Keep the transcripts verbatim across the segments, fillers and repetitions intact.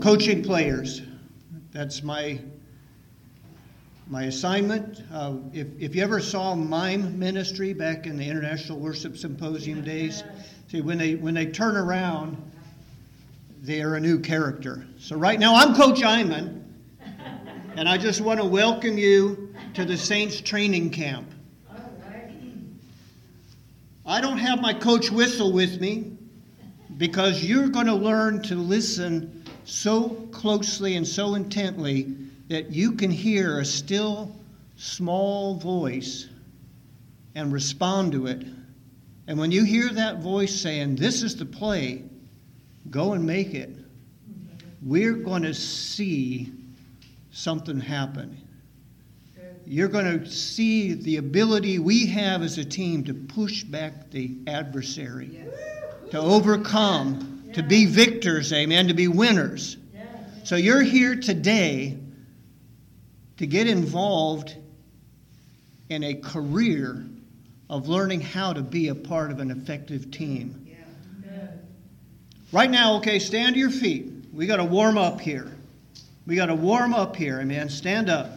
Coaching players. That's my my assignment. Uh, if, if you ever saw mime ministry back in the International Worship Symposium days, see, when they when they turn around, they are a new character. So right now, I'm Coach Iman, and I just want to welcome you to the Saints training camp. I don't have my coach whistle with me because you're going to learn to listen so closely and so intently that you can hear a still, small voice and respond to it. And when you hear that voice saying, "This is the play, go and make it," we're going to see something happen. You're going to see the ability we have as a team to push back the adversary, yes. to overcome, yes. to be victors, amen, to be winners. Yes. So you're here today to get involved in a career of learning how to be a part of an effective team. Yeah. Yeah. Right now, okay, stand to your feet. We got to warm up here. We got to warm up here, amen. Stand up.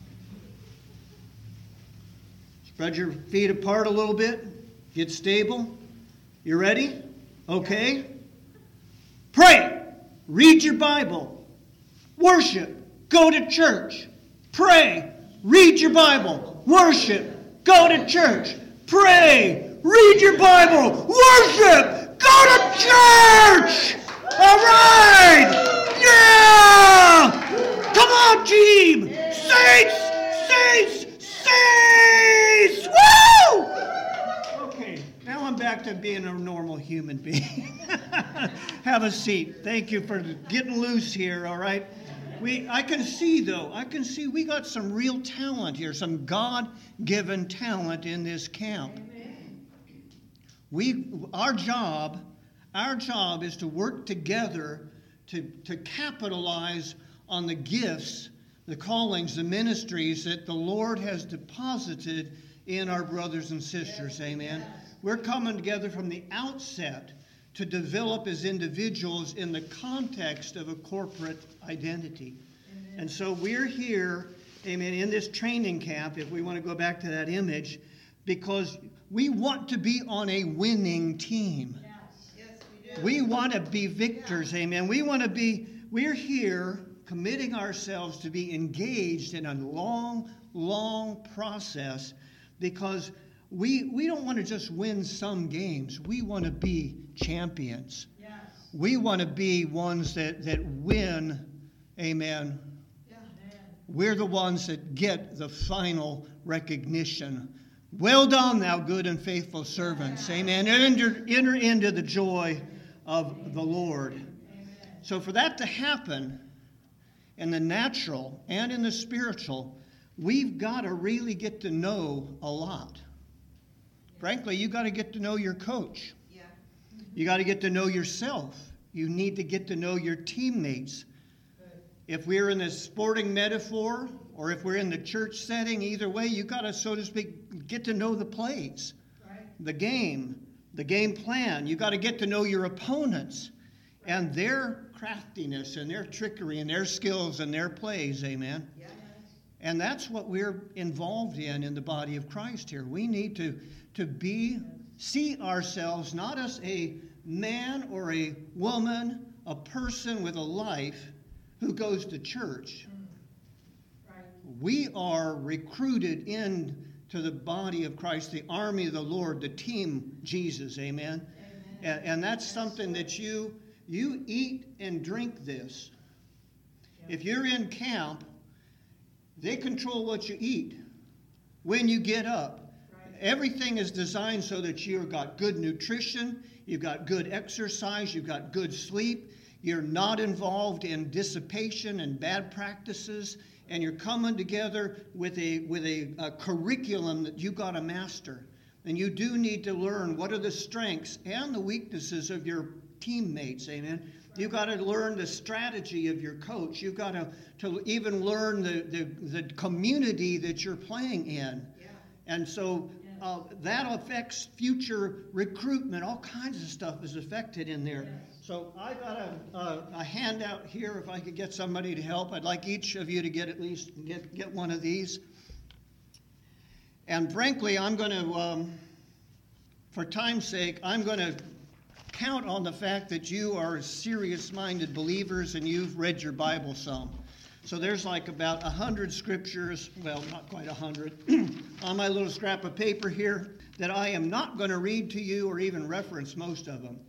Spread your feet apart a little bit. Get stable. You ready? Okay. Pray. Read your Bible. Worship. Go to church. Pray. Read your Bible. Worship. Go to church. Pray. Read your Bible. Worship. Go to church. All right. Yeah. Come on, team. Saints. Saints. Saints. Woo! Okay, now I'm back to being a normal human being. Have a seat. Thank you for getting loose here, all right? We, I can see, though, I can see we got some real talent here, some God-given talent in this camp. Amen. We, our job, our job is to work together to, to capitalize on the gifts, the callings, the ministries that the Lord has deposited in our brothers and sisters. Amen. We're coming together from the outset to develop as individuals in the context of a corporate identity. Amen. And so we're here, amen, in this training camp, if we want to go back to that image, because we want to be on a winning team. Yes. Yes, we do. We want to be victors, amen. We want to be, we're here committing ourselves to be engaged in a long, long process because we we don't want to just win some games. We want to be champions. Yes. We want to be ones that, that win, amen. Yeah. We're the ones that get the final recognition. Well done, thou good and faithful servants. Yeah. Amen. Enter, enter into the joy of the Lord. Amen. So for that to happen, in the natural and in the spiritual, we've got to really get to know a lot. Yeah. Frankly, you got to get to know your coach. Yeah. You got to get to know yourself. You need to get to know your teammates. Right. If we're in the sporting metaphor or if we're in the church setting, either way, you got to, so to speak, get to know the plays, right. the game, the game plan. You got to get to know your opponents and their craftiness and their trickery and their skills and their plays, amen? Yes. And that's what we're involved in in the body of Christ here. We need to, to be, see ourselves not as a man or a woman, a person with a life who goes to church. Mm. Right. We are recruited into the body of Christ, the army of the Lord, the team Jesus, amen? Amen. And, and that's something that you... You eat and drink this. Yeah. If you're in camp, they control what you eat when you get up. Right. Everything is designed so that you've got good nutrition, you've got good exercise, you've got good sleep, you're not involved in dissipation and bad practices, and you're coming together with a with a, a curriculum that you got to master. And you do need to learn what are the strengths and the weaknesses of your teammates, amen. You've got to learn the strategy of your coach. You've got to, to even learn the, the, the community that you're playing in. Yeah. And so uh, that affects future recruitment. All kinds of stuff is affected in there. Yes. So I got a, a, a handout here. If I could get somebody to help, I'd like each of you to get at least get, get one of these. And frankly, I'm going to, um, for time's sake, I'm going to count on the fact that you are serious-minded believers and you've read your Bible some. So there's like about a hundred scriptures, well, not quite a hundred, on my little scrap of paper here that I am not going to read to you or even reference most of them.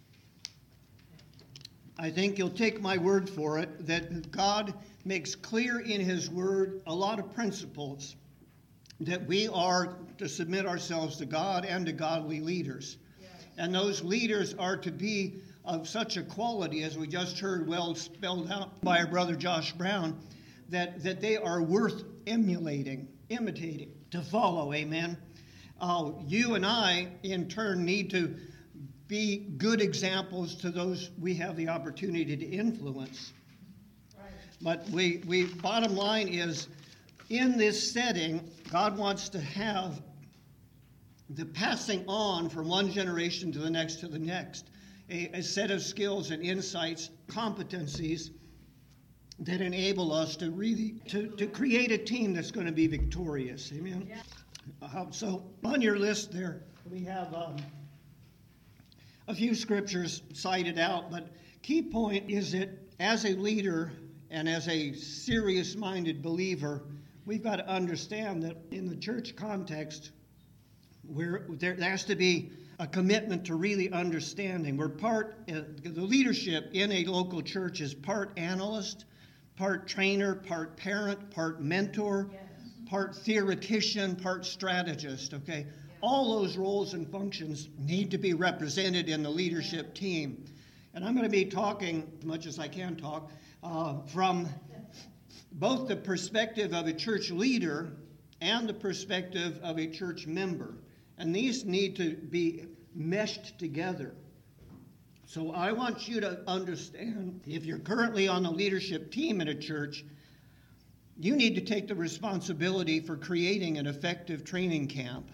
I think you'll take my word for it that God makes clear in his word a lot of principles that we are to submit ourselves to God and to godly leaders. Yes. And those leaders are to be of such a quality, as we just heard well spelled out by our brother Josh Brown, that, that they are worth emulating, imitating, to follow, amen. Uh, you and I, in turn, need to be good examples to those we have the opportunity to influence. Right. But we, we, bottom line is, in this setting, God wants to have the passing on from one generation to the next to the next, a, a set of skills and insights, competencies that enable us to really to, to create a team that's going to be victorious. Amen. Yeah. Uh, so on your list there, we have um, a few scriptures cited out, but key point is that as a leader and as a serious-minded believer, we've got to understand that in the church context, where there has to be a commitment to really understanding. We're part, uh, the leadership in a local church is part analyst, part trainer, part parent, part mentor, yes. part theoretician, part strategist, okay? All those roles and functions need to be represented in the leadership team. And I'm going to be talking, as much as I can talk, uh, from both the perspective of a church leader and the perspective of a church member. And these need to be meshed together. So I want you to understand, if you're currently on the leadership team in a church, you need to take the responsibility for creating an effective training camp.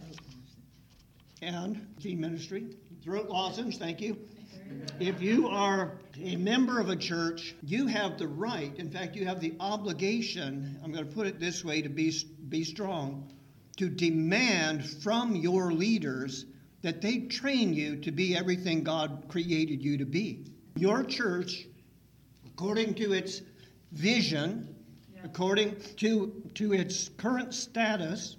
And team ministry, throat lozenge, thank you. If you are a member of a church, you have the right, in fact, you have the obligation, I'm going to put it this way to be, be strong, to demand from your leaders that they train you to be everything God created you to be. Your church, according to its vision, yeah. according to, to its current status,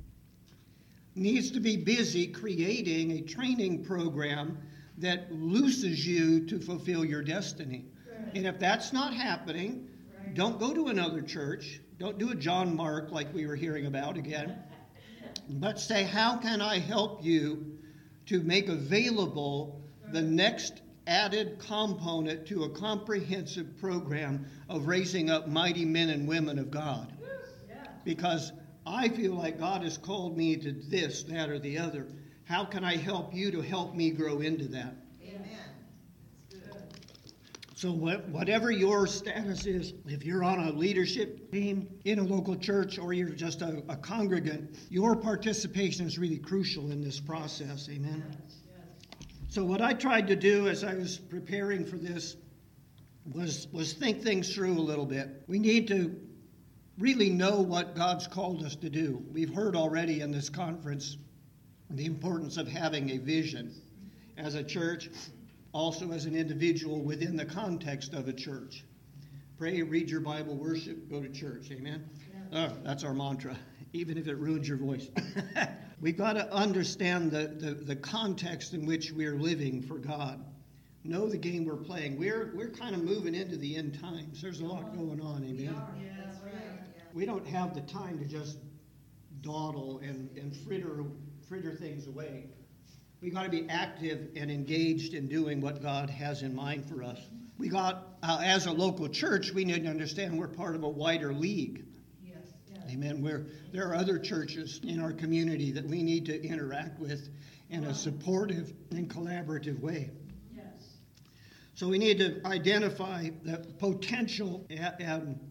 needs to be busy creating a training program that looses you to fulfill your destiny. Right. And if that's not happening, right. don't go to another church. Don't do a John Mark like we were hearing about again. But say, how can I help you to make available the next added component to a comprehensive program of raising up mighty men and women of God? Yeah. Because I feel like God has called me to this, that, or the other. How can I help you to help me grow into that? Amen. That's good. So what, whatever your status is, if you're on a leadership team in a local church or you're just a, a congregant, your participation is really crucial in this process. Amen. Yes, yes. So what I tried to do as I was preparing for this was, was think things through a little bit. We need to really know what God's called us to do. We've heard already in this conference the importance of having a vision as a church, also as an individual within the context of a church. Pray, read your Bible, worship, go to church. Amen? Yeah. Oh, that's our mantra, even if it ruins your voice. We've got to understand the, the, the context in which we're living for God. Know the game we're playing. We're, we're kind of moving into the end times. There's a lot going on. Amen? Yeah, that's right. We don't have the time to just dawdle and, and fritter, fritter things away. We got to be active and engaged in doing what God has in mind for us. We got, uh, as a local church, we need to understand we're part of a wider league. Yes, yes. Amen. We're, there are other churches in our community that we need to interact with in a supportive and collaborative way. Yes. So we need to identify the potential and, and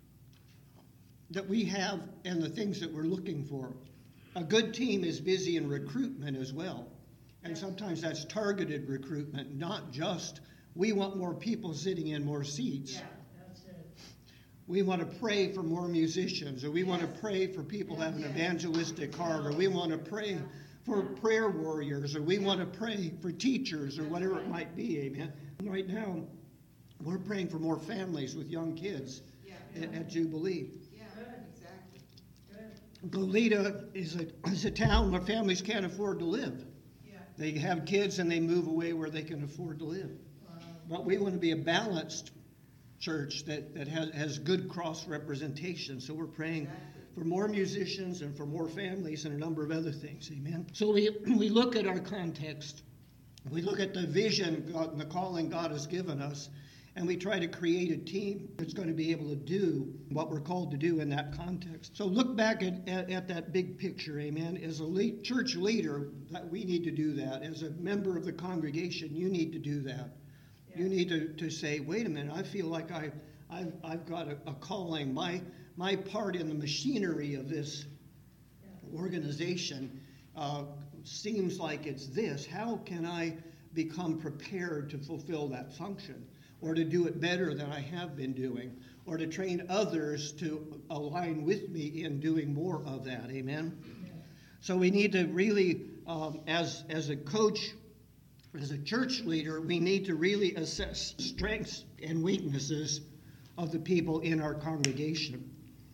that we have and the things that we're looking for. A good team is busy in recruitment as well. And sometimes that's targeted recruitment, not just, we want more people sitting in more seats. Yeah, that's it. We want to pray for more musicians, or we want to pray for people to have an evangelistic heart, or we want to pray for prayer warriors, or we want to pray for teachers, or whatever it might be, amen. Right now, we're praying for more families with young kids at, at Jubilee. Yeah, exactly. Good. Goleta is a, is a town where families can't afford to live. Yeah. They have kids and they move away where they can afford to live. Wow. But we want to be a balanced church that, that has, has good cross representation. So we're praying for more musicians and for more families and a number of other things. Amen. So we, we look at our context. We look at the vision God, and the calling God has given us, and we try to create a team that's going to be able to do what we're called to do in that context. So look back at, at, at that big picture, amen. As a lead, church leader, that we need to do that. As a member of the congregation, you need to do that. Yeah. You need to, to say, wait a minute, I feel like I, I've, I've got a, a calling. My, my part in the machinery of this yeah. organization uh, seems like it's this. How can I become prepared to fulfill that function, or to do it better than I have been doing, or to train others to align with me in doing more of that? Amen. Yeah. So we need to really, um, as as a coach, as a church leader, we need to really assess strengths and weaknesses of the people in our congregation,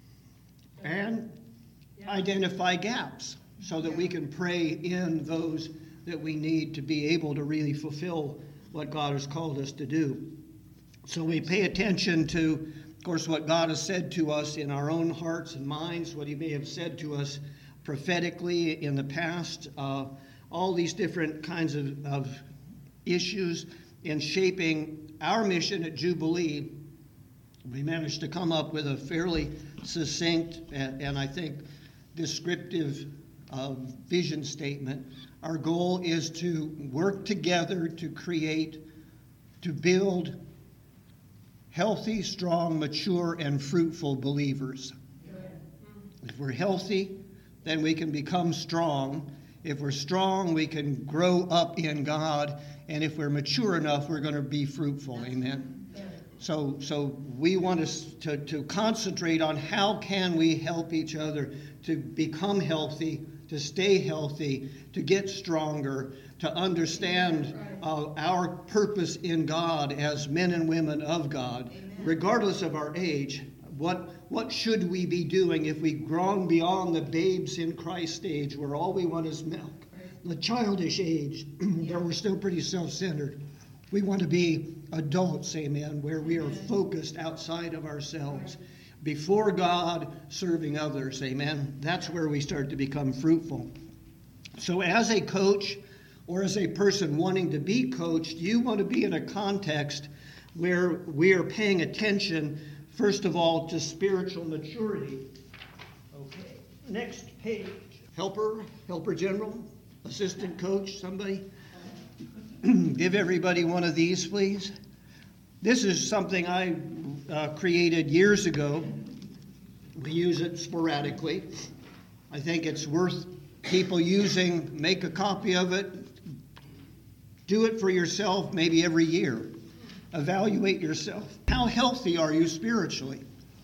and yeah. identify gaps, so that we can pray in those that we need to be able to really fulfill what God has called us to do. So we pay attention to, of course, what God has said to us in our own hearts and minds, what he may have said to us prophetically in the past, uh, all these different kinds of, of issues in shaping our mission at Jubilee. We managed to come up with a fairly succinct and, and I think descriptive uh, vision statement. Our goal is to work together to create, to build healthy, strong, mature, and fruitful believers. If we're healthy, then we can become strong. If we're strong, we can grow up in God. And if we're mature enough, we're going to be fruitful. Amen. So, so we want to, to, to concentrate on how can we help each other to become healthy, to stay healthy, to get stronger, to understand uh, our purpose in God as men and women of God. Amen. Regardless of our age. What what should we be doing if we've grown beyond the babes in Christ stage, where all we want is milk? The childish age, where we're still pretty self-centered. We want to be adults, amen, where we are focused outside of ourselves, before God, serving others, amen. That's where we start to become fruitful. So as a coach, or as a person wanting to be coached, you want to be in a context where we are paying attention, first of all, to spiritual maturity. Okay, next page. Helper, helper general, assistant coach, somebody. Give everybody one of these, please. This is something I uh, created years ago. We use it sporadically. I think it's worth people using. Make a copy of it. Do it for yourself maybe every year. Evaluate yourself. How healthy are you spiritually?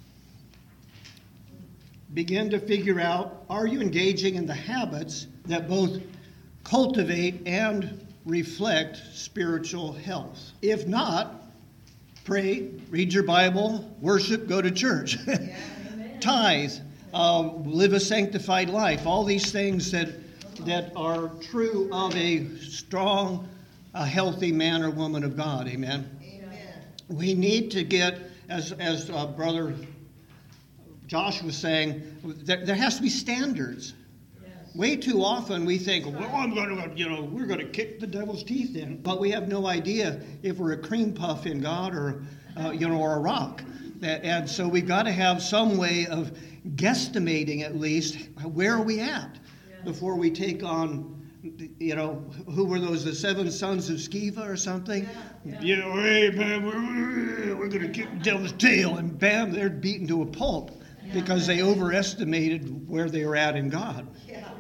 Begin to figure out, are you engaging in the habits that both cultivate and reflect spiritual health? If not, pray, read your Bible, worship, go to church. Yeah, tithe, uh, live a sanctified life. All these things that that are true of a strong, a healthy man or woman of God. Amen. Amen. We need to get, as as uh, Brother Josh was saying, there, there has to be standards. Way too often we think, well, I'm going to, you know, we're going to kick the devil's teeth in, but we have no idea if we're a cream puff in God or, uh, you know, or a rock. And so we've got to have some way of guesstimating at least where are we at before we take on, you know, who were those, the seven sons of Sceva or something? Yeah, yeah. You know, hey, man, we're, we're going to kick the devil's tail, and bam, they're beaten to a pulp because they overestimated where they were at in God. Yeah.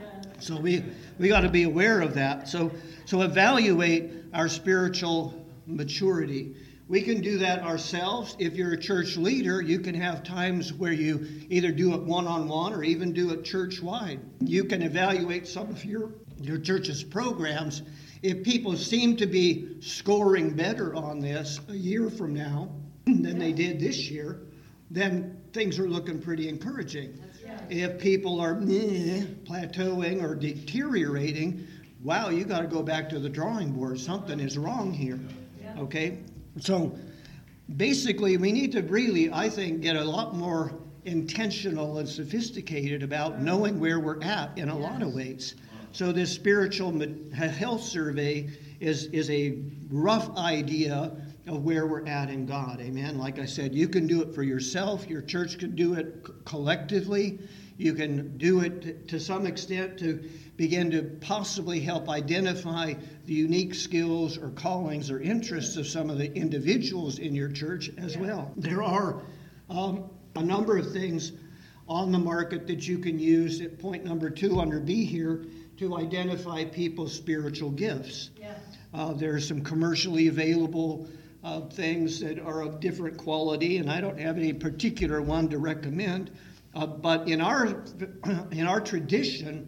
So we, we got to be aware of that. So, so evaluate our spiritual maturity. We can do that ourselves. If you're a church leader, you can have times where you either do it one-on-one or even do it church-wide. You can evaluate some of your, your church's programs. If people seem to be scoring better on this a year from now than they did this year, then things are looking pretty encouraging. If people are meh, plateauing or deteriorating, wow, you got to go back to the drawing board. Something is wrong here. Okay? So basically, we need to really, I think, get a lot more intentional and sophisticated about knowing where we're at in a lot of ways. So this spiritual health survey is, is a rough idea of where we're at in God. Amen. Like I said, you can do it for yourself. Your church can do it collectively. You can do it to some extent to begin to possibly help identify the unique skills or callings or interests of some of the individuals in your church as well. There are um, a number of things on the market that you can use at point number two under B here to identify people's spiritual gifts. Yeah. Uh, there are some commercially available uh, things that are of different quality, and I don't have any particular one to recommend. Uh, but in our in our tradition,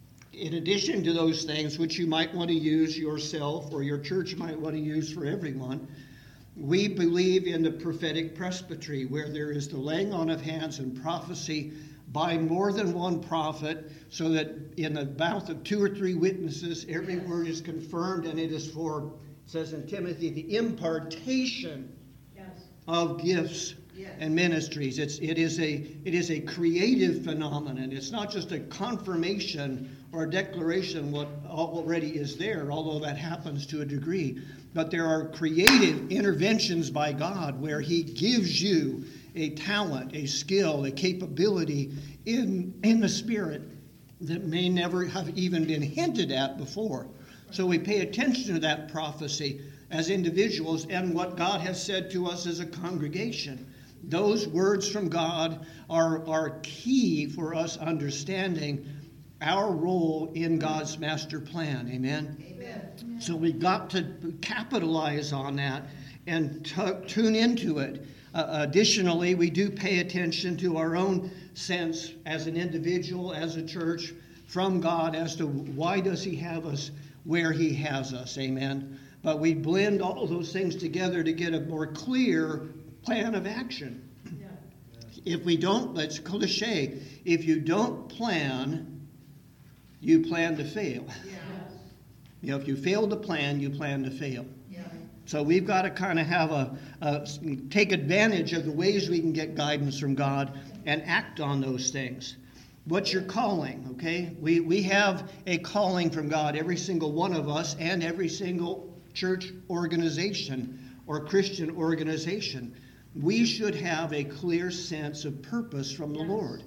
in addition to those things which you might want to use yourself or your church might want to use for everyone, we believe in the prophetic presbytery, where there is the laying on of hands and prophecy by more than one prophet, so that in the mouth of two or three witnesses, every word is confirmed, and it is for, it says in Timothy, the impartation yes. of gifts yes. and ministries. It's it is a it is a creative phenomenon. It's not just a confirmation or a declaration what already is there, although that happens to a degree. But there are creative interventions by God where He gives you a talent, a skill, a capability in, in the Spirit that may never have even been hinted at before. So we pay attention to that prophecy as individuals and what God has said to us as a congregation. Those words from God are, are key for us understanding our role in God's master plan. Amen? Amen. So we got to capitalize on that and t- tune into it. Uh, additionally, we do pay attention to our own sense as an individual, as a church, from God as to why does He have us where He has us. Amen. But we blend all those things together to get a more clear plan of action. Yeah. If we don't, that's cliche, if you don't plan, you plan to fail. Yeah. You know, if you fail to plan, you plan to fail. Yeah. So we've got to kind of have a, a take advantage of the ways we can get guidance from God and act on those things. What's your calling? Okay, we we have a calling from God, every single one of us, and every single church organization or Christian organization. We should have a clear sense of purpose from the yes. Lord.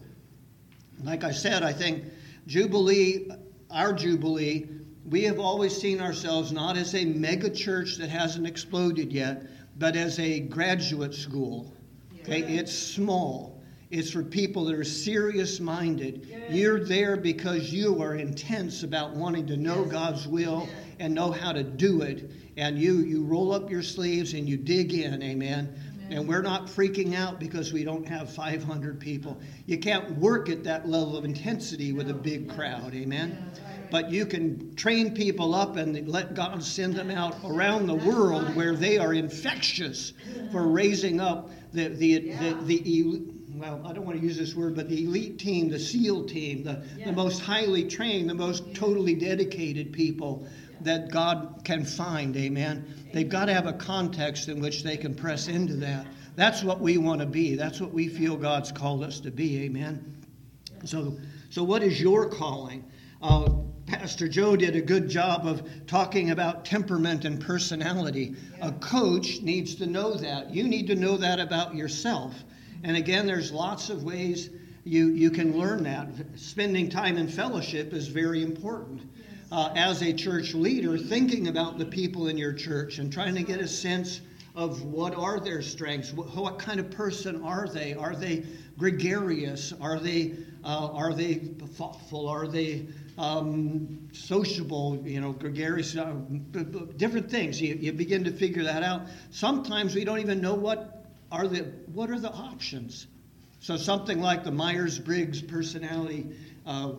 Like I said, I think Jubilee, our Jubilee, we have always seen ourselves not as a mega church that hasn't exploded yet, but as a graduate school. Okay, yeah. It's small. It's for people that are serious-minded. Yeah. You're there because you are intense about wanting to know yes. God's will yeah. and know how to do it. And you you roll up your sleeves and you dig in, amen? And we're not freaking out because we don't have five hundred people. You can't work at that level of intensity with a big crowd, amen? But you can train people up and let God send them out around the world where they are infectious for raising up the, the, the, the, the well, I don't want to use this word, but the elite team, the SEAL team, the, the most highly trained, the most totally dedicated people that God can find, amen? They've got to have a context in which they can press into that. That's what we want to be. That's what we feel God's called us to be, amen? So, so what is your calling? Uh, Pastor Joe did a good job of talking about temperament and personality. A coach needs to know that. You need to know that about yourself. And again, there's lots of ways you, you can learn that. Spending time in fellowship is very important. Uh, as a church leader, thinking about the people in your church and trying to get a sense of what are their strengths, what, what kind of person are they? Are they gregarious? Are they uh, are they thoughtful? Are they um, sociable? You know, gregarious, uh, b- b- different things. You, you begin to figure that out. Sometimes we don't even know what are the what are the options. So something like the Myers-Briggs personality uh,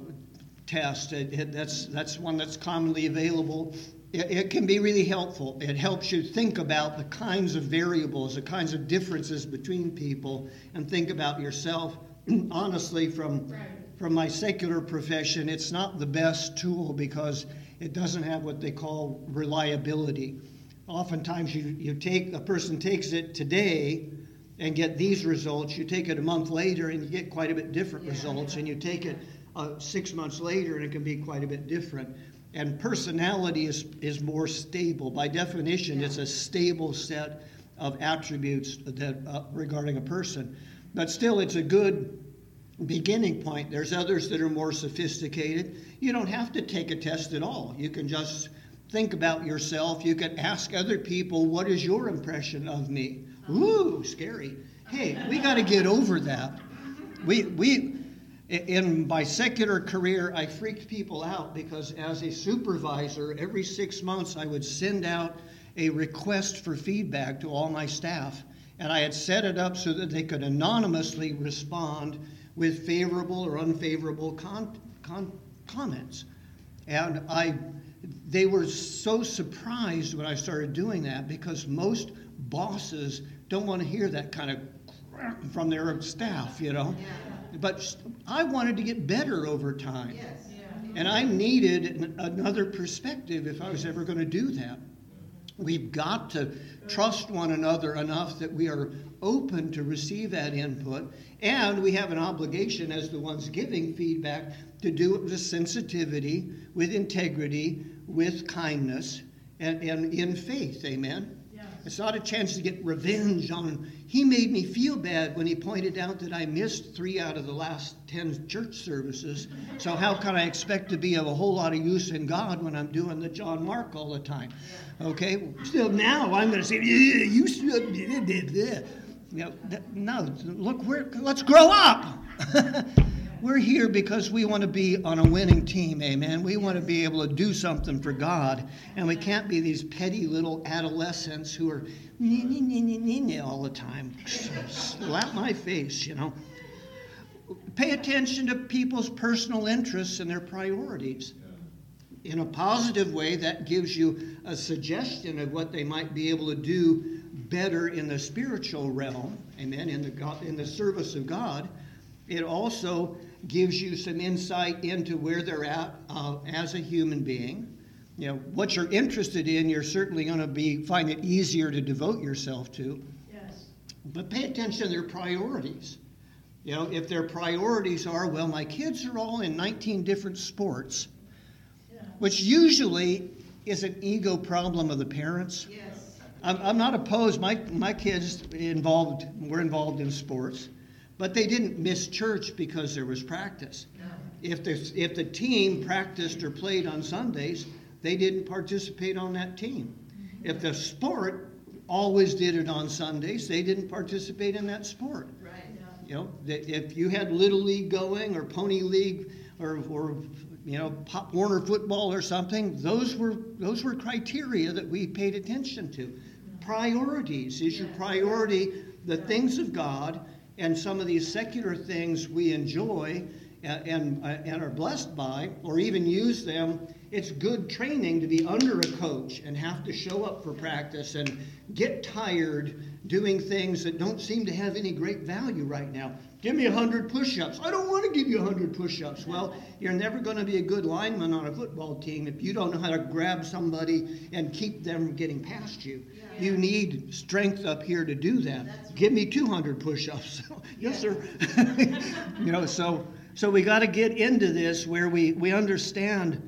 test, it, it, that's that's one that's commonly available. It, it can be really helpful. It helps you think about the kinds of variables, the kinds of differences between people, and think about yourself. Honestly, from Right. from my secular profession, it's not the best tool because it doesn't have what they call reliability. Oftentimes, you, you take a person takes it today and get these results. You take it a month later and you get quite a bit different Yeah. results, and you take it uh, six months later and it can be quite a bit different. And personality is, is more stable. By definition, Yeah. it's a stable set of attributes that uh, regarding a person. But still, it's a good beginning point. There's others that are more sophisticated. You don't have to take a test at all. You can just think about yourself. You can ask other people, what is your impression of me? Ooh, scary. Hey, we got to get over that. We we in my secular career, I freaked people out because as a supervisor, every six months I would send out a request for feedback to all my staff. And I had set it up so that they could anonymously respond with favorable or unfavorable con- con- comments. And I, they were so surprised when I started doing that because most bosses don't want to hear that kind of crap from their staff, you know. Yeah. But I wanted to get better over time. Yes. And I needed an- another perspective if I was ever going to do that. We've got to trust one another enough that we are open to receive that input, and we have an obligation as the ones giving feedback to do it with sensitivity, with integrity, with kindness, and, and in faith. Amen? Yes. It's not a chance to get revenge on, he made me feel bad when he pointed out that I missed three out of the last ten church services, so how can I expect to be of a whole lot of use in God when I'm doing the John Mark all the time? Okay, still now I'm going to say, yeah, you should, you know, that, no, look, we're, let's grow up. We're here because we want to be on a winning team, amen. We want to be able to do something for God, and we can't be these petty little adolescents who are all the time. Slap my face, you know. Pay attention to people's personal interests and their priorities. In a positive way, that gives you a suggestion of what they might be able to do better in the spiritual realm, amen, in the God, in the service of God. It also gives you some insight into where they're at uh, as a human being. You know, what you're interested in, you're certainly going to be find it easier to devote yourself to. Yes. But pay attention to their priorities. You know, if their priorities are, well, my kids are all in nineteen different sports, Yeah. which usually is an ego problem of the parents. Yes. I'm, I'm not opposed. My my kids involved were involved in sports, but they didn't miss church because there was practice. No. If the if the team practiced or played on Sundays, they didn't participate on that team. If the sport always did it on Sundays, they didn't participate in that sport. Right. You know, that if you had Little League going or Pony League or, or you know, Pop Warner football or something, those were those were criteria that we paid attention to. Priorities. Is your priority the things of God and some of these secular things we enjoy and, and, and are blessed by, or even use them? It's good training to be under a coach and have to show up for practice and get tired doing things that don't seem to have any great value right now. Give me a hundred push-ups. I don't want to give you a hundred push-ups. Well, you're never going to be a good lineman on a football team if you don't know how to grab somebody and keep them from getting past you. Yeah. You need strength up here to do that. That's Give me two hundred push-ups. Yes, sir. You know, so so we got to get into this where we, we understand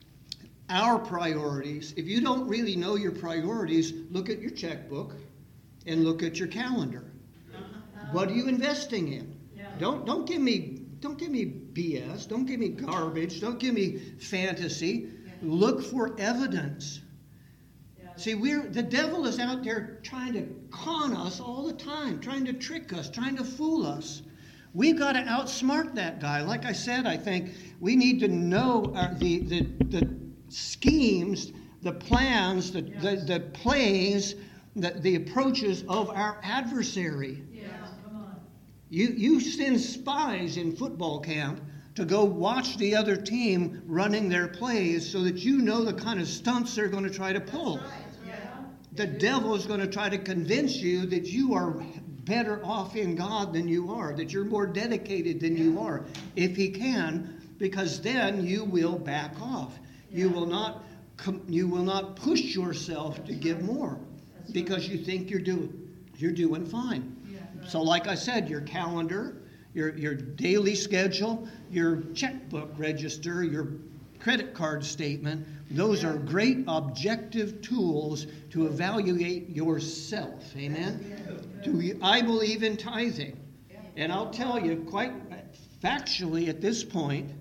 our priorities. If you don't really know your priorities, look at your checkbook and look at your calendar. What are you investing in? Yeah. Don't don't give me don't give me B S. Don't give me garbage. Don't give me fantasy. Look for evidence. Yes. See, we're the devil is out there trying to con us all the time, trying to trick us, trying to fool us. We've got to outsmart that guy. Like I said, I think we need to know our, the, the the schemes, the plans, the Yes. the, the plays, the, the approaches of our adversary. Yeah, come on. You you send spies in football camp to go watch the other team running their plays so that you know the kind of stunts they're going to try to pull. Yeah. The devil is going to try to convince you that you are better off in God than you are, that you're more dedicated than you are, if he can, because then you will back off. You will not com- you will not push yourself to give more because you think you're doing you're doing fine. So like I said, your calendar, your your daily schedule, your checkbook register, your credit card statement, those are great objective tools to evaluate yourself. Amen? Do I believe in tithing? And I'll tell you quite factually at this point,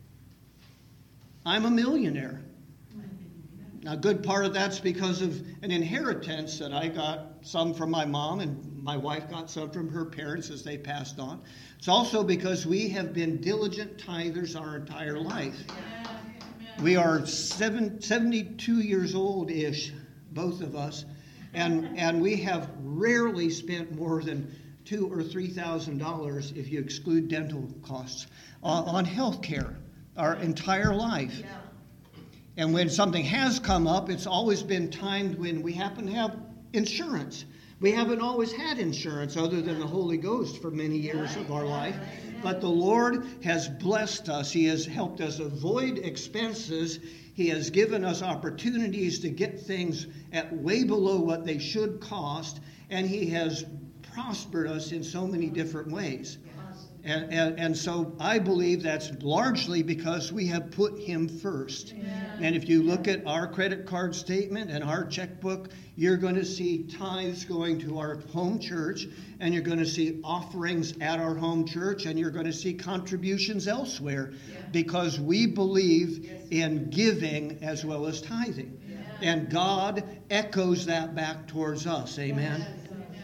I'm a millionaire. Now, a good part of that's because of an inheritance that I got some from my mom, and my wife got some from her parents as they passed on. It's also because we have been diligent tithers our entire life. We are seven, seventy-two years old-ish, both of us, and and we have rarely spent more than two or three thousand dollars, if you exclude dental costs, on, on health care our entire life. And when something has come up, it's always been timed when we happen to have insurance. We haven't always had insurance other than the Holy Ghost for many years of our life. But the Lord has blessed us. He has helped us avoid expenses. He has given us opportunities to get things at way below what they should cost. And He has prospered us in so many different ways. And, and, and so I believe that's largely because we have put Him first. Amen. And if you look at our credit card statement and our checkbook, you're going to see tithes going to our home church, and you're going to see offerings at our home church, and you're going to see contributions elsewhere, yeah. because we believe yes. in giving as well as tithing. Yeah. And God echoes that back towards us. Amen. Yes.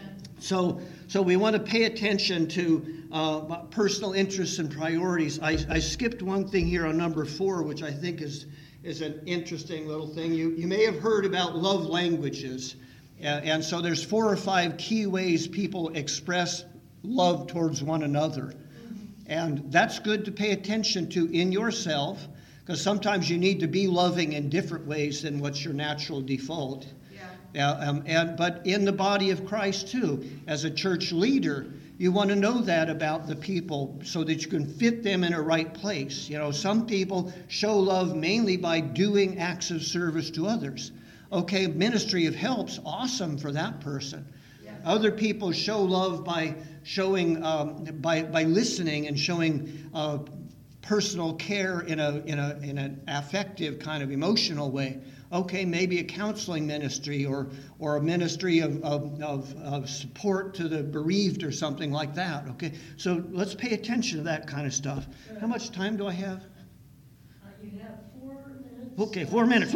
So, so we want to pay attention to uh, personal interests and priorities. I, I skipped one thing here on number four, which I think is is an interesting little thing. You you may have heard about love languages, and, and so there's four or five key ways people express love towards one another, and that's good to pay attention to in yourself, because sometimes you need to be loving in different ways than what's your natural default. Uh, um, and but in the body of Christ too, as a church leader, you want to know that about the people so that you can fit them in a right place. You know, some people show love mainly by doing acts of service to others. Okay, ministry of help's awesome for that person. Yeah. Other people show love by showing um, by by listening and showing uh, personal care in a in a in an affective kind of emotional way. Okay, maybe a counseling ministry or or a ministry of, of, of, of support to the bereaved or something like that. Okay, so let's pay attention to that kind of stuff. Good. How much time do I have? Uh, you have four minutes. Okay, four minutes.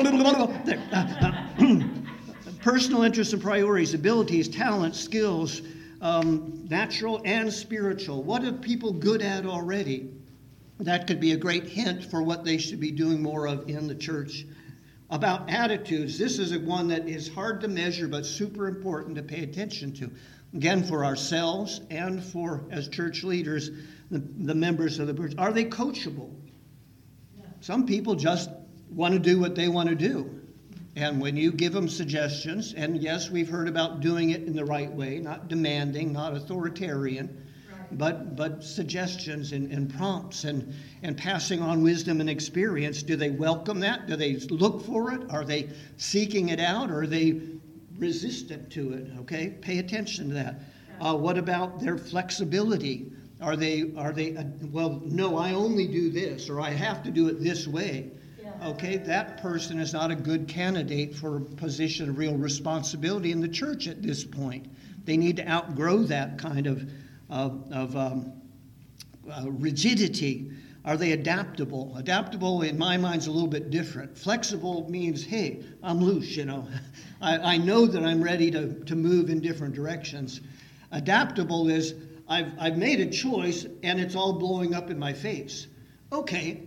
There. Uh, uh, personal interests and priorities, abilities, talents, skills, um, natural and spiritual. What are people good at already? That could be a great hint for what they should be doing more of in the church. About attitudes, this is a one that is hard to measure but super important to pay attention to. Again, for ourselves and for, as church leaders, the, the members of the church. Are they coachable? Yeah. Some people just want to do what they want to do. And when you give them suggestions, and yes, we've heard about doing it in the right way, not demanding, not authoritarian, But but suggestions and, and prompts and, and passing on wisdom and experience. Do they welcome that? Do they look for it? Are they seeking it out? Or are they resistant to it? Okay, pay attention to that. Uh, what about their flexibility? Are they are they uh, well? No, I only do this, or I have to do it this way. Okay, that person is not a good candidate for a position of real responsibility in the church at this point. They need to outgrow that kind of. Of, of um, uh, rigidity. Are they adaptable? Adaptable, in my mind, is a little bit different. Flexible means, hey, I'm loose, you know. I, I know that I'm ready to, to move in different directions. Adaptable is, I've, I've made a choice, and it's all blowing up in my face. Okay.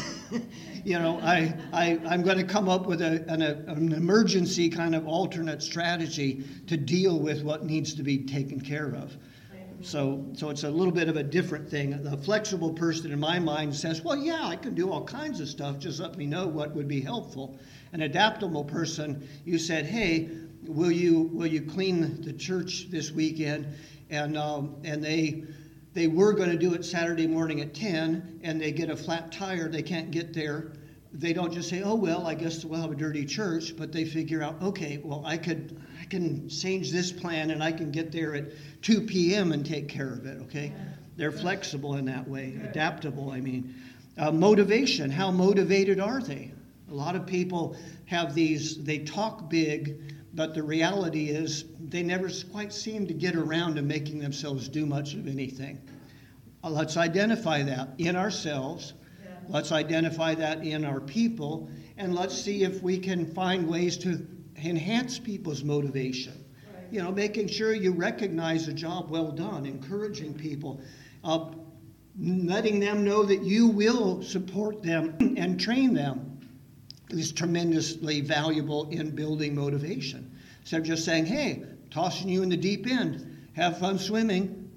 you know, I, I, I'm going to come up with a, an, a, an emergency kind of alternate strategy to deal with what needs to be taken care of. So, so it's a little bit of a different thing. A flexible person, in my mind, says, well, yeah, I can do all kinds of stuff. Just let me know what would be helpful. An adaptable person, you said, hey, will you will you clean the church this weekend? And um, and they they were going to do it Saturday morning at ten, and they get a flat tire. They can't get there. They don't just say, oh, well, I guess we'll have a dirty church. But they figure out, okay, well, I could I can change this plan, and I can get there at two p.m. and take care of it, okay? They're flexible in that way, adaptable, I mean. Uh, motivation, how motivated are they? A lot of people have these, they talk big, but the reality is they never quite seem to get around to making themselves do much of anything. Uh, let's identify that in ourselves. Let's identify that in our people, and let's see if we can find ways to enhance people's motivation. Right. You know, making sure you recognize a job well done, encouraging people, uh, letting them know that you will support them and train them is tremendously valuable in building motivation. Instead of just saying, hey, tossing you in the deep end, have fun swimming.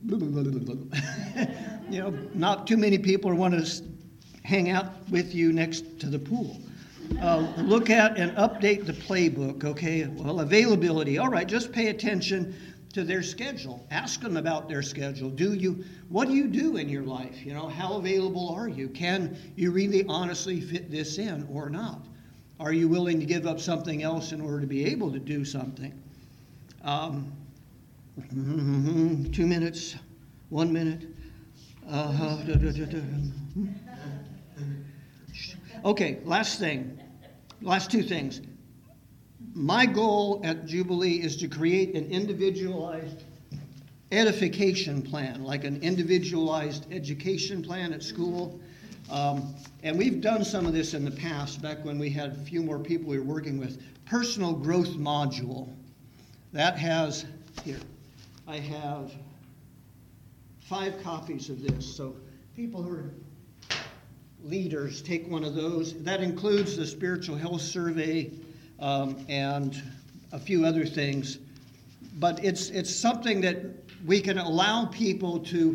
You know, not too many people want to hang out with you next to the pool. Uh, look at and update the playbook, okay? Well, availability. All right, just pay attention to their schedule. Ask them about their schedule. Do you, what do you do in your life? You know, how available are you? Can you really honestly fit this in or not? Are you willing to give up something else in order to be able to do something? Um, two minutes, one minute. Uh, da, da, da, da. Okay, last thing, last two things. My goal at Jubilee is to create an individualized edification plan, like an individualized education plan at school. Um, and we've done some of this in the past, back when we had a few more people we were working with. Personal growth module. That has, here, I have five copies of this. So people who are leaders, take one of those. That includes the spiritual health survey um, and a few other things. But it's it's something that we can allow people to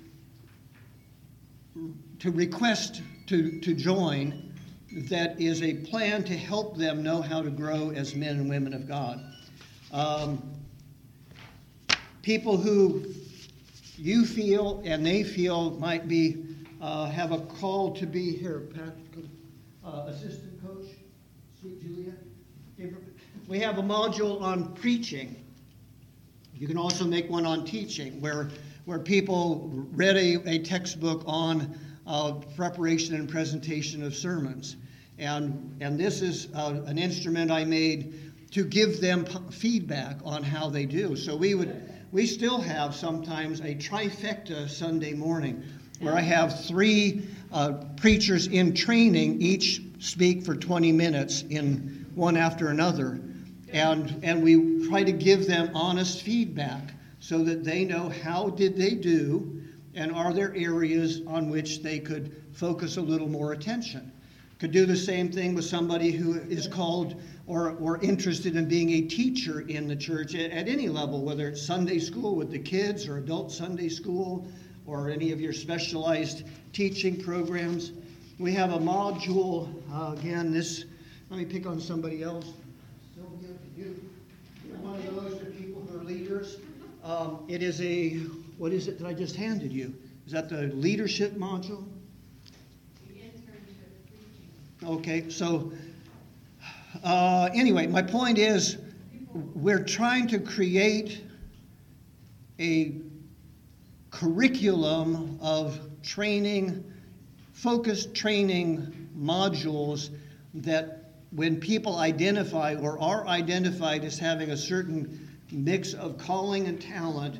to request to, to join, that is a plan to help them know how to grow as men and women of God. Um, people who you feel and they feel might be Uh, have a call to be here, Pat, uh, assistant coach, Sweet Julia. We have a module on preaching. You can also make one on teaching, where where people read a, a textbook on uh, preparation and presentation of sermons, and and this is uh, an instrument I made to give them p- feedback on how they do. So we would we still have sometimes a trifecta Sunday morning, where I have three uh, preachers in training, each speak for twenty minutes in one after another. And, and we try to give them honest feedback so that they know how did they do, and are there areas on which they could focus a little more attention. Could do the same thing with somebody who is called or, or interested in being a teacher in the church at, at any level, whether it's Sunday school with the kids or adult Sunday school, or any of your specialized teaching programs. We have a module, uh, again, this, let me pick on somebody else. Sylvia, you, you're one of those are people who are leaders. Um, it is a, what is it that I just handed you? Is that the leadership module? The internship preaching. Okay, so uh, anyway, my point is we're trying to create a curriculum of training, focused training modules that when people identify or are identified as having a certain mix of calling and talent,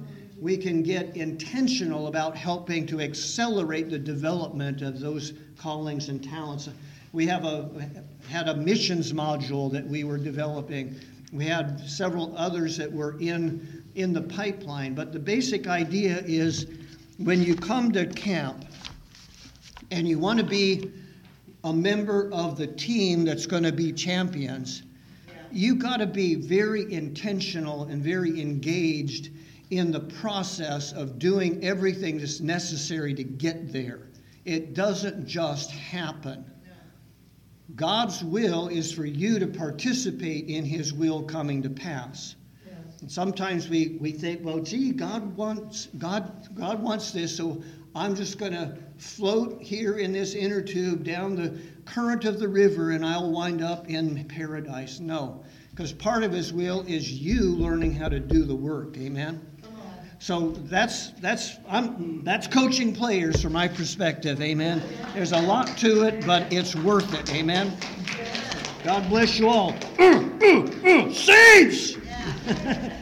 we can get intentional about helping to accelerate the development of those callings and talents. We have a had a missions module that we were developing. We had several others that were in in the pipeline. But the basic idea is when you come to camp and you want to be a member of the team that's going to be champions, you got to be very intentional and very engaged in the process of doing everything that's necessary to get there. It doesn't just happen. God's will is for you to participate in his will coming to pass. Yes. And sometimes we, we think, well, gee, God wants God God wants this, so I'm just going to float here in this inner tube down the current of the river and I'll wind up in paradise. No, because part of his will is you learning how to do the work. Amen? So that's that's I'm that's coaching players from my perspective, amen. There's a lot to it, but it's worth it, amen. God bless you all. Saints!